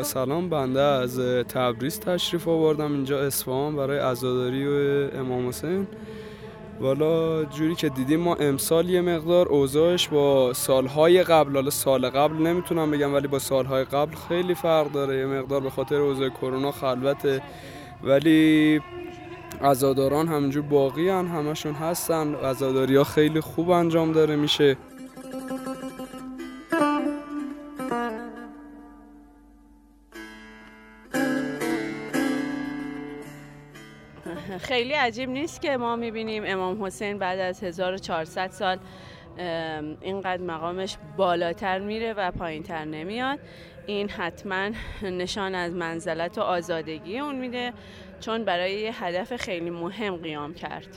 سلام، بنده از تبریز تشریف آوردم اینجا اصفهان برای عزاداری و امام حسین. والا جوری که دیدیم ما امسال یه مقدار اوضاعش با سالهای قبل، حالا سال قبل نمیتونم بگم ولی با سالهای قبل خیلی فرق داره. یه مقدار به خاطر اوضاع کرونا خلوته، ولی عزاداران همینجور باقی هن، همشون هستن. عزاداری ها خیلی خوب انجام داره میشه. خیلی عجیب نیست که ما میبینیم امام حسین بعد از 1400 سال اینقدر مقامش بالاتر میره و پایینتر نمیاد. این حتما نشان از منزلت و آزادگی اون میده، چون برای یه هدف خیلی مهم قیام کرد.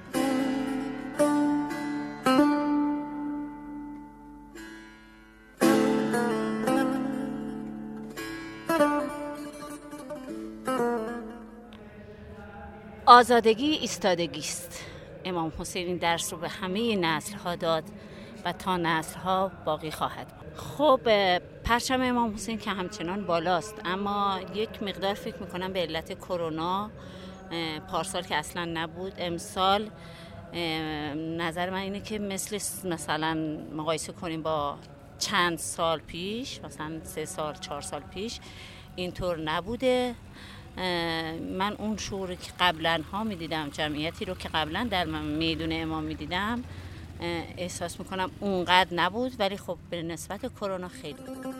آزادگی ایستادگی است. امام حسین این درس رو به همه نسل‌ها داد و تا نسل‌ها باقی خواهد بود. خب پرچم امام حسین که همچنان بالاست، اما یک مقدار فکر می‌کنم به علت کرونا پارسال که اصلا نبود، امسال نظر من اینه که مثلا مقایسه کنیم با چند سال پیش، مثلا 3 سال 4 سال پیش اینطور نبوده. من اون شعوری که قبلا ها میدیدم، جمعیتی رو که قبلا در میدون امام میدیدم، احساس میکنم اونقدر نبود، ولی خب به نسبت کرونا خیلی بود.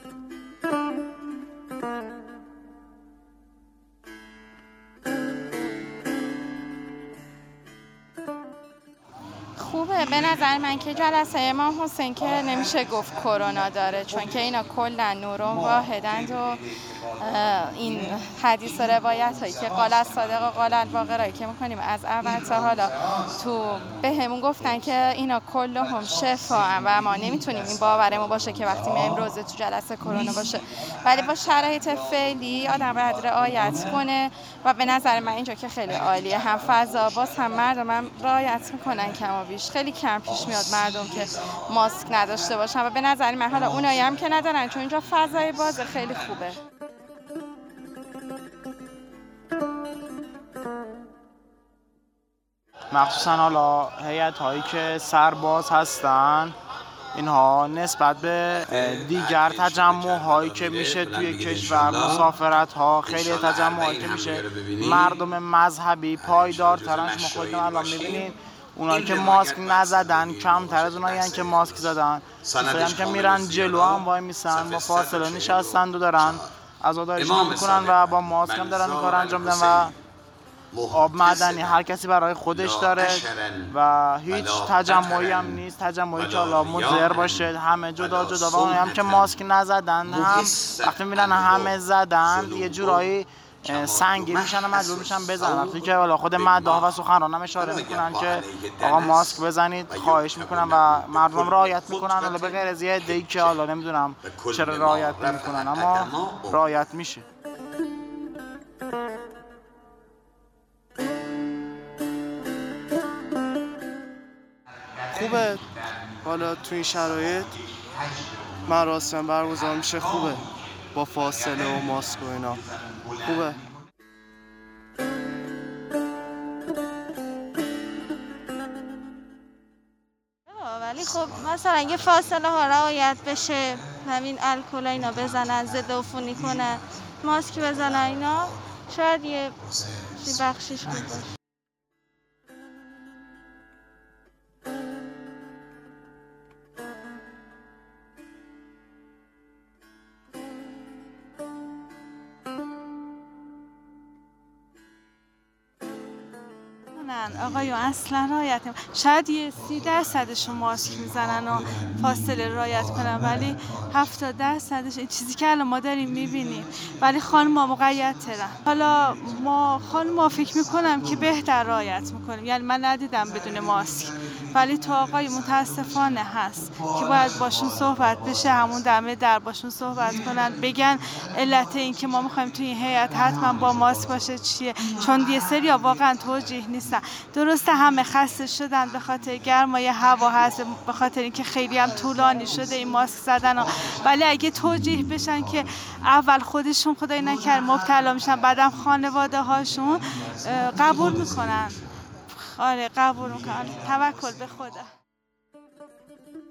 خوبه به نظر من که جلسه امام حسین که نمیشه گفت کرونا داره، چون که اینا کلا نورون واحدند و این حدیث و روایت هایی که قال الصادق و قال الباقر که میکنیم از اول تا حالا تو بهمون گفتن که اینا کلهم شفاء و ما نمیتونیم این باورمون باشه که وقتی میایم روزه تو جلسه کرونا باشه، ولی با شرایط فعلی آدم باید رعایت کنه و به نظر من اینجا که خیلی عالیه. هم فضا باز هم مردم هم رعایت میکنن، کم و بیش خیلی کم پیش میاد مردم که ماسک نداشته باشن و به نظر من حالا اونایی هم که ندارن، چون اینجا فضای باز خیلی خوبه. مخصوصا حالا هیئت هایی که سرباز هستن، اینها نسبت به دیگر تجمع هایی که میشه توی کشور، مسافرت ها، خیلی تجمع هایی که میشه مردم مذهبی پایدارترن. شما خودتون الان میبینین اونایی که ماسک نزدن کمتر از اونایی که ماسک زدن. اونایی هم که میرن جلو هم وای میسن، با فاصله نشستن و دارن عزاداریشون میکنن و با ماسک هم دارن این کار انجام میدن و آب معدنی هر کسی برای خودش داره و هیچ تجمعی هم نیست، تجمعی که حالا مضر باشه. همه جدا جدا و اونایی هم که ماسک نزدن هم وقتی میرن همه زدن یه جورایی سنگین میشن و مجبور میشن بزنن. وقتی که حالا خود مداح و سخنران هم اشاره میکنن که آقا ماسک بزنید، خواهش میکنن و مردم رعایت میکنن، حالا به غیر از یه عده‌ای که حالا نمیدونم چرا رعایت نمیکنن، اما رعایت میشه. خوبه حالا تو این شرایط مراسم برگزار میشه، خوبه با فاصله و ماسک و اینا خوبه. ولی خب مثلا یه فاصله ها رعایت بشه، همین الکل اینا بزنن، ضد عفونی کنن، ماسک بزنن، اینا شاید یه بخشش خوب باشه. آقایون اصلا رعایت شاید یه 30% ماسک میزنن و فاصله رعایت کنن، ولی 70% این چیزی که الان ما داریم میبینیم، ولی خانم‌ها مقیدترن. حالا ما خانم‌ها فکر میکنم که بهتر رعایت میکنیم، یعنی من ندیدم بدون ماسک، ولی تو آقای متاسفانه هست که باید باشون صحبت بشه، همون دمه در باشون صحبت کنن، بگن علت این که ما میخوایم توی این هیئت حتما با ماسک باشه چیه، چون یه سری واقعا توجیه نیستن. درسته همه خسته شدن به خاطر گرمای هوا هست، به خاطر اینکه خیلی هم طولانی شده این ماسک زدن ولی اگه توجیه بشن که اول خودشون خدای نکرد مبتلا میشن بعدم خانواده هاشون قبول میکنن. آره قبول میکنن. توکل به خدا.